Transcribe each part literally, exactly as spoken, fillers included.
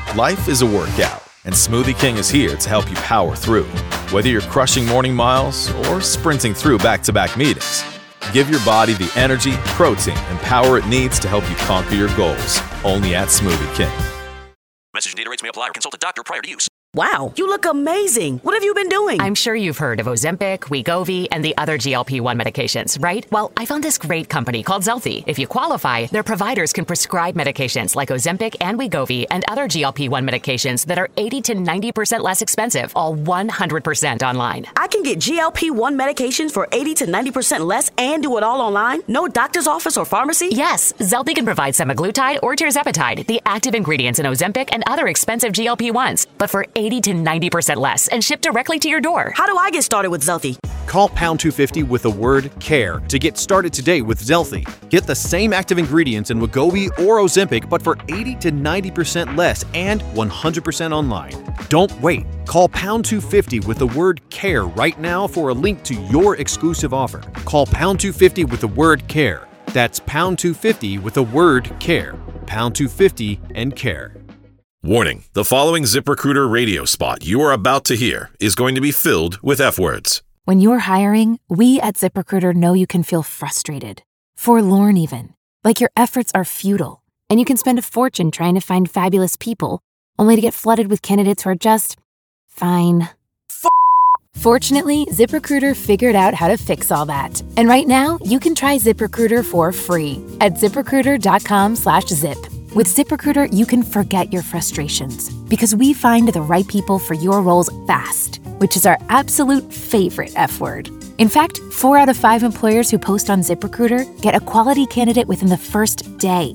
Life is a workout, and Smoothie King is here to help you power through. Whether you're crushing morning miles or sprinting through back-to-back meetings, give your body the energy, protein, and power it needs to help you conquer your goals. Only at Smoothie King. Message and data rates may apply or consult a doctor prior to use. Wow, you look amazing. What have you been doing? I'm sure you've heard of Ozempic, Wegovy, and the other G L P one medications, right? Well, I found this great company called Zelfie. If you qualify, their providers can prescribe medications like Ozempic and Wegovy and other G L P one medications that are eighty to ninety percent less expensive, all one hundred percent online. I can get G L P one medications for eighty to ninety percent less and do it all online? No doctor's office or pharmacy? Yes, Zelfie can provide semaglutide or tirzepatide, the active ingredients in Ozempic and other expensive G L P ones, but for eighty to ninety percent less and shipped directly to your door. How do I get started with Zelfie? Call pound two fifty with the word CARE to get started today with Zelfie. Get the same active ingredients in Wegovy or Ozempic, but for eighty to ninety percent less and one hundred percent online. Don't wait. Call pound two fifty with the word CARE right now for a link to your exclusive offer. Call pound two fifty with the word CARE. That's pound two fifty with the word CARE. pound two fifty and CARE. Warning, the following ZipRecruiter radio spot you are about to hear is going to be filled with F words. When you're hiring, we at ZipRecruiter know you can feel frustrated, forlorn even, like your efforts are futile, and you can spend a fortune trying to find fabulous people, only to get flooded with candidates who are just fine. F- Fortunately, ZipRecruiter figured out how to fix all that. And right now, you can try ZipRecruiter for free at ZipRecruiter.com slash zip. With ZipRecruiter, you can forget your frustrations because we find the right people for your roles fast, which is our absolute favorite F word. In fact, four out of five employers who post on ZipRecruiter get a quality candidate within the first day.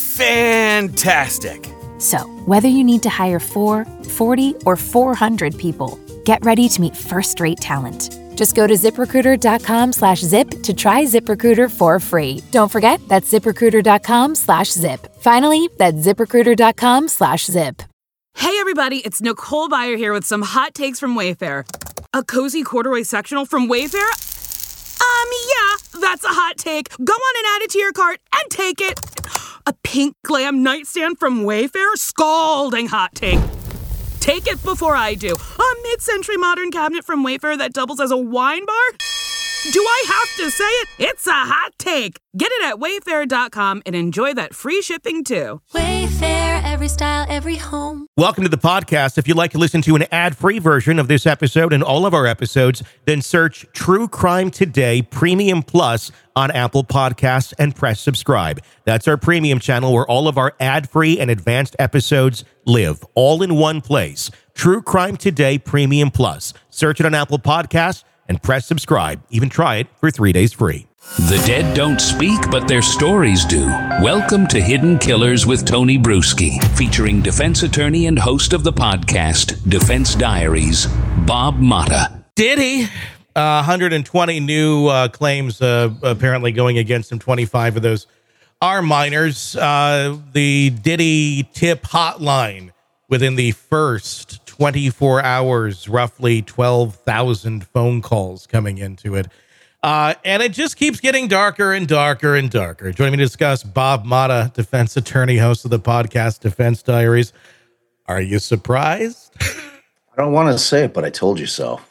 Fantastic. So, whether you need to hire four, forty, or four hundred people, get ready to meet first-rate talent. Just go to ZipRecruiter.com slash zip to try ZipRecruiter for free. Don't forget, that's ZipRecruiter.com slash zip. Finally, that's ZipRecruiter.com slash zip. Hey everybody, it's Nicole Byer here with some hot takes from Wayfair. A cozy corduroy sectional from Wayfair? Um, yeah, that's a hot take. Go on and add it to your cart and take it. A pink glam nightstand from Wayfair? Scalding hot take. Take it before I do. A mid-century modern cabinet from Wayfair that doubles as a wine bar? Do I have to say it? It's a hot take. Get it at wayfair dot com and enjoy that free shipping too. Wayfair, every style, every home. Welcome to the podcast. If you'd like to listen to an ad-free version of this episode and all of our episodes, then search True Crime Today Premium Plus on Apple Podcasts and press subscribe. That's our premium channel where all of our ad-free and advanced episodes live, all in one place. True Crime Today Premium Plus. Search it on Apple Podcasts and press subscribe. Even try it for three days free. The dead don't speak, but their stories do. Welcome to Hidden Killers with Tony Bruschi, featuring defense attorney and host of the podcast, Defense Diaries, Bob Motta. Diddy, uh, one hundred twenty new uh, claims uh, apparently going against him. twenty-five of those are minors. Uh, the Diddy tip hotline within the first twenty-four hours, roughly twelve thousand phone calls coming into it. Uh, and it just keeps getting darker and darker and darker. Joining me to discuss, Bob Motta, defense attorney, host of the podcast Defense Diaries. Are you surprised? I don't want to say it, but I told you so.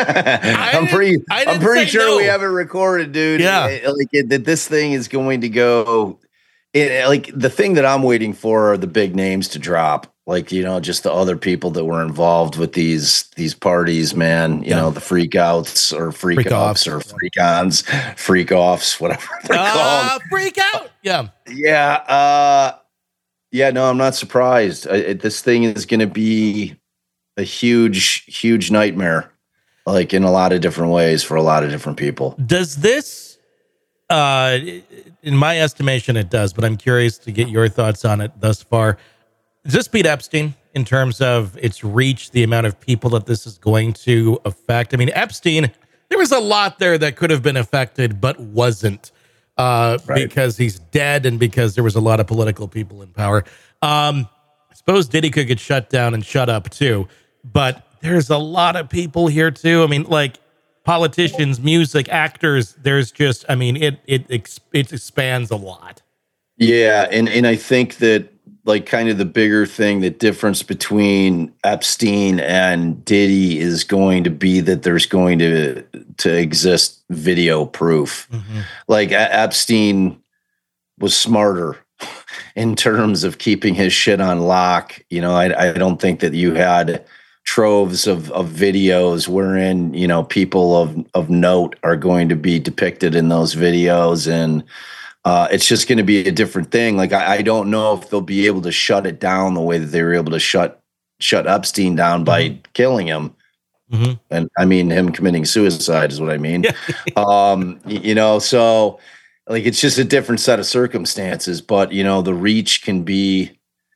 I'm pretty. I'm pretty sure no. we have it recorded, dude. Yeah, it, like it, that. This thing is going to go. It, like the thing that I'm waiting for are the big names to drop. Like, you know, just the other people that were involved with these these parties, man. You yeah. know, the freak outs or freak, freak offs or freak ons, freak offs, whatever they're uh, called. Freak out. Yeah. Yeah. Uh, yeah. No, I'm not surprised. I, it, this thing is going to be a huge, huge nightmare, like in a lot of different ways for a lot of different people. Does this, uh, in my estimation, it does, but I'm curious to get your thoughts on it thus far. Does this beat Epstein in terms of its reach, the amount of people that this is going to affect? I mean, Epstein, there was a lot there that could have been affected, but wasn't uh, right. because he's dead and because there was a lot of political people in power. Um, I suppose Diddy could get shut down and shut up too, but there's a lot of people here too. I mean, like politicians, music, actors, there's just, I mean, it, it, it expands a lot. Yeah. And, and I think that like kind of the bigger thing, the difference between Epstein and Diddy is going to be that there's going to to exist video proof. Mm-hmm. Like Epstein was smarter in terms of keeping his shit on lock. You know, I, I don't think that you had troves of, of videos wherein, you know, people of, of note are going to be depicted in those videos. And uh, it's just going to be a different thing. Like, I, I don't know if they'll be able to shut it down the way that they were able to shut, shut Epstein down by mm-hmm. killing him. Mm-hmm. And I mean, him committing suicide is what I mean. um, you know, so like, it's just a different set of circumstances, but you know, the reach can be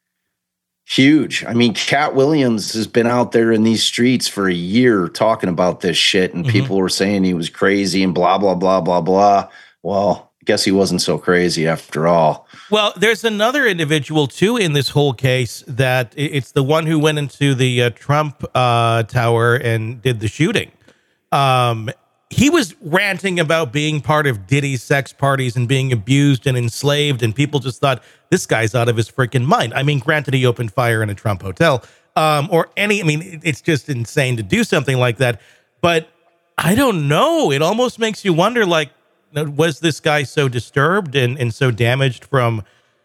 huge. I mean, Cat Williams has been out there in these streets for a year talking about this shit, and mm-hmm. people were saying he was crazy and blah, blah, blah, blah, blah. Well, I guess he wasn't so crazy after all. Well, there's another individual, too, in this whole case that it's the one who went into the uh, Trump uh, Tower and did the shooting. Um, he was ranting about being part of Diddy's sex parties and being abused and enslaved, and people just thought, this guy's out of his freaking mind. I mean, granted, he opened fire in a Trump hotel, um, or any, I mean, it's just insane to do something like that. But I don't know. It almost makes you wonder, like, was this guy so disturbed and, and so damaged from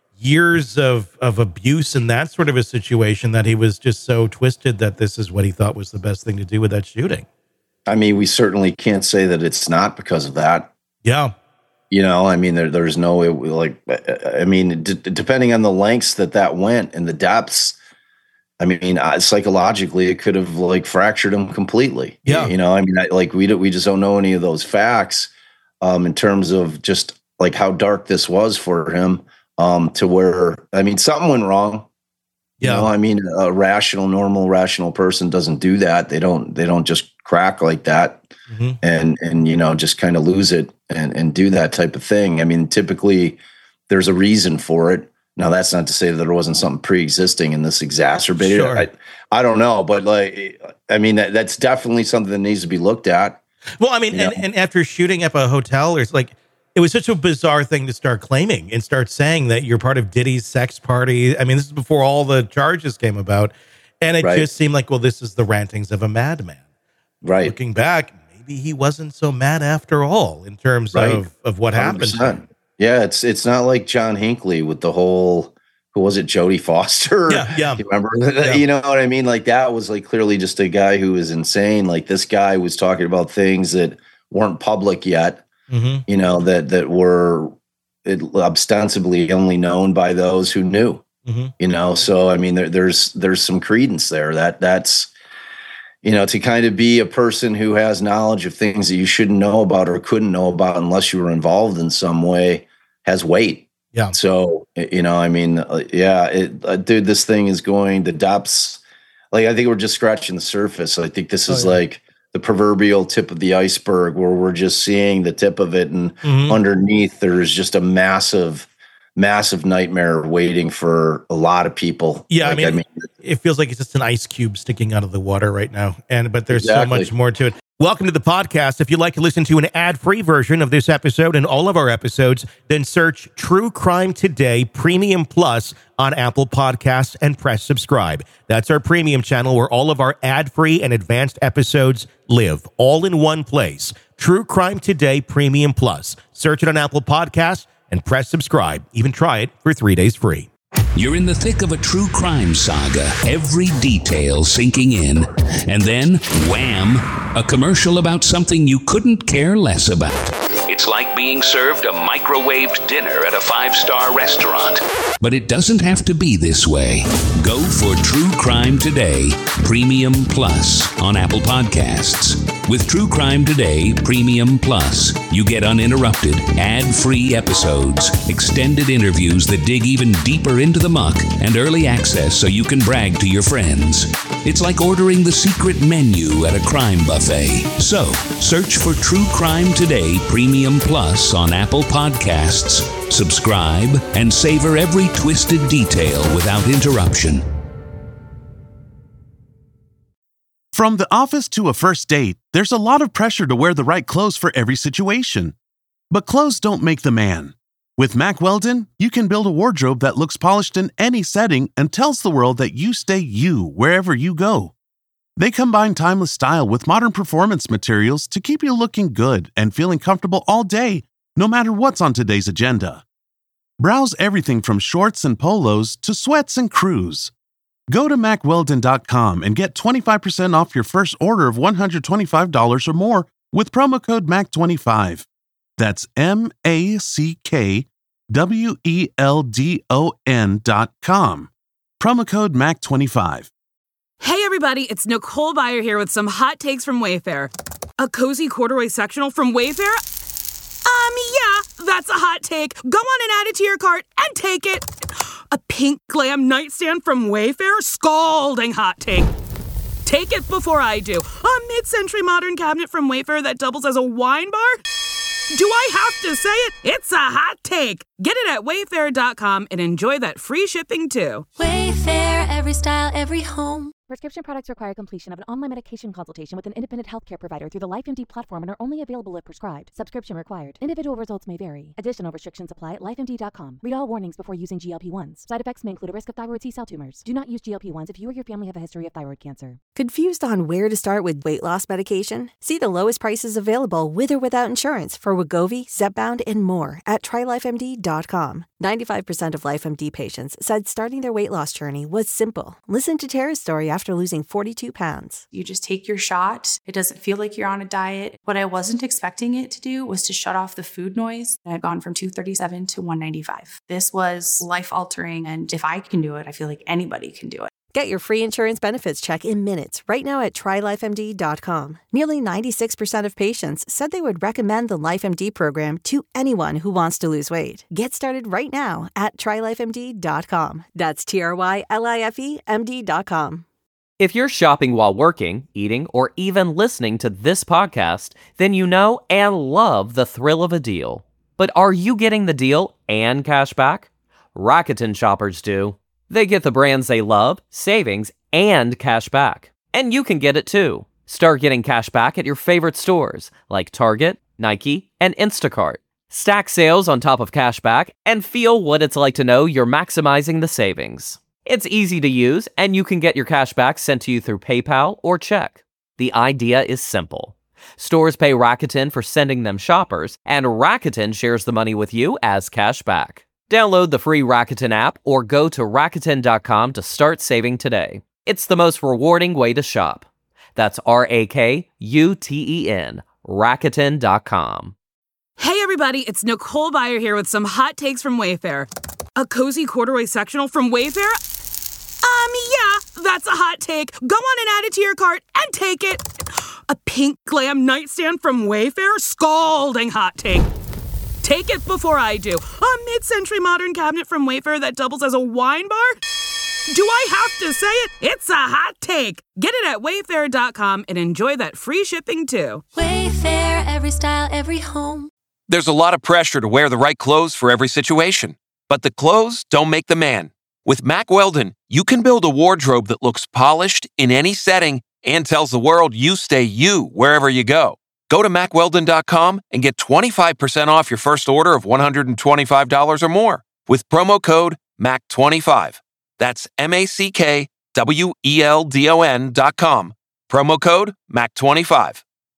years of, of abuse and that sort of a situation that he was just so twisted that this is what he thought was the best thing to do with that shooting? I mean, we certainly can't say that it's not because of that. Yeah. You know, I mean, there, there's no, like, I mean, d- depending on the lengths that that went and the depths, I mean, uh, psychologically, it could have, like, fractured him completely. Yeah. You know, I mean, I, like, we, do, we just don't know any of those facts um, in terms of just, like, how dark this was for him um, to where, I mean, something went wrong. Yeah. You know, I mean, a rational, normal, rational person doesn't do that. They don't, they don't just crack like that mm-hmm. and, and, you know, just kind of lose it and, and do that type of thing. I mean, typically there's a reason for it. Now, that's not to say that there wasn't something pre-existing and this exacerbated sure. it. I, I don't know, but like, I mean, that, that's definitely something that needs to be looked at. Well, I mean, and, and after shooting up a hotel, it's like, it was such a bizarre thing to start claiming and start saying that you're part of Diddy's sex party. I mean, this is before all the charges came about. And it right. just seemed like, well, this is the rantings of a madman. Right. Looking back, maybe he wasn't so mad after all in terms right. of, of what one hundred percent happened. Yeah, it's it's not like John Hinckley with the whole, who was it, Jodie Foster? Yeah, yeah. You remember? Yeah. You know what I mean? Like, that was like clearly just a guy who was insane. Like, this guy was talking about things that weren't public yet. Mm-hmm. You know, that that were ostensibly only known by those who knew. Mm-hmm. You know, so I mean, there, there's there's some credence there. That that's, you know, to kind of be a person who has knowledge of things that you shouldn't know about or couldn't know about unless you were involved in some way has weight. Yeah. So, you know, I mean, uh, yeah, it, uh, dude, this thing is going the depths. Like, I think we're just scratching the surface. I think this is oh, yeah. like the proverbial tip of the iceberg where we're just seeing the tip of it. And mm-hmm. underneath there's just a massive, massive nightmare waiting for a lot of people. Yeah. Like, I, mean, I mean, it feels like it's just an ice cube sticking out of the water right now. And, but there's exactly. so much more to it. Welcome to the podcast. If you'd like to listen to an ad-free version of this episode and all of our episodes, then search True Crime Today Premium Plus on Apple Podcasts and press subscribe. That's our premium channel where all of our ad-free and advanced episodes live, all in one place. True Crime Today Premium Plus. Search it on Apple Podcasts and press subscribe. Even try it for three days free. You're in the thick of a true crime saga, every detail sinking in. And then, wham, a commercial about something you couldn't care less about. It's like being served a microwaved dinner at a five-star restaurant. But it doesn't have to be this way. Go for True Crime Today Premium Plus on Apple Podcasts. With True Crime Today Premium Plus, you get uninterrupted, ad-free episodes, extended interviews that dig even deeper into the muck, and early access so you can brag to your friends. It's like ordering the secret menu at a crime buffet. So, search for True Crime Today Premium Plus on Apple Podcasts, subscribe, and savor every twisted detail without interruption. From the office to a first date, there's a lot of pressure to wear the right clothes for every situation. But clothes don't make the man. With Mack Weldon, you can build a wardrobe that looks polished in any setting and tells the world that you stay you wherever you go. They combine timeless style with modern performance materials to keep you looking good and feeling comfortable all day, no matter what's on today's agenda. Browse everything from shorts and polos to sweats and crews. Go to mack weldon dot com and get twenty-five percent off your first order of one hundred twenty-five dollars or more with promo code M A C twenty-five. That's M A C K W E L D O N dot com. Promo code M A C twenty-five. Hey everybody, it's Nicole Byer here with some hot takes from Wayfair. A cozy corduroy sectional from Wayfair? Um, yeah, that's a hot take. Go on and add it to your cart and take it. A pink glam nightstand from Wayfair? Scalding hot take. Take it before I do. A mid-century modern cabinet from Wayfair that doubles as a wine bar? Do I have to say it? It's a hot take. Get it at wayfair dot com and enjoy that free shipping too. Wayfair, every style, every home. Prescription products require completion of an online medication consultation with an independent healthcare provider through the LifeMD platform and are only available if prescribed. Subscription required. Individual results may vary. Additional restrictions apply at life M D dot com. Read all warnings before using G L P ones. Side effects may include a risk of thyroid C-cell tumors. Do not use G L P ones if you or your family have a history of thyroid cancer. Confused on where to start with weight loss medication? See the lowest prices available with or without insurance for Wegovy, Zepbound, and more at try life M D dot com. ninety-five percent of LifeMD patients said starting their weight loss journey was simple. Listen to Tara's story after losing forty-two pounds. You just take your shot. It doesn't feel like you're on a diet. What I wasn't expecting it to do was to shut off the food noise. I've gone from two thirty-seven to one ninety-five. This was life-altering, and if I can do it, I feel like anybody can do it. Get your free insurance benefits check in minutes right now at try life M D dot com. Nearly ninety-six percent of patients said they would recommend the LifeMD program to anyone who wants to lose weight. Get started right now at try life M D dot com. That's T R Y L I F E M D dot com. If you're shopping while working, eating, or even listening to this podcast, then you know and love the thrill of a deal. But are you getting the deal and cash back? Rakuten shoppers do. They get the brands they love, savings, and cash back. And you can get it too. Start getting cash back at your favorite stores like Target, Nike, and Instacart. Stack sales on top of cash back and feel what it's like to know you're maximizing the savings. It's easy to use, and you can get your cash back sent to you through PayPal or check. The idea is simple. Stores pay Rakuten for sending them shoppers, and Rakuten shares the money with you as cash back. Download the free Rakuten app or go to Rakuten dot com to start saving today. It's the most rewarding way to shop. That's R A K U T E N, Rakuten dot com. Hey everybody, it's Nicole Byer here with some hot takes from Wayfair. A cozy corduroy sectional from Wayfair? Um, yeah, that's a hot take. Go on and add it to your cart and take it. A pink glam nightstand from Wayfair? Scalding hot take. Take it before I do. A mid-century modern cabinet from Wayfair that doubles as a wine bar? Do I have to say it? It's a hot take. Get it at wayfair dot com and enjoy that free shipping too. Wayfair, every style, every home. There's a lot of pressure to wear the right clothes for every situation. But the clothes don't make the man. With Mack Weldon, you can build a wardrobe that looks polished in any setting and tells the world you stay you wherever you go. Go to mack weldon dot com and get twenty-five percent off your first order of one hundred twenty-five dollars or more with promo code M A C twenty-five. That's M A C K W E L D O N dot com. Promo code M A C twenty-five.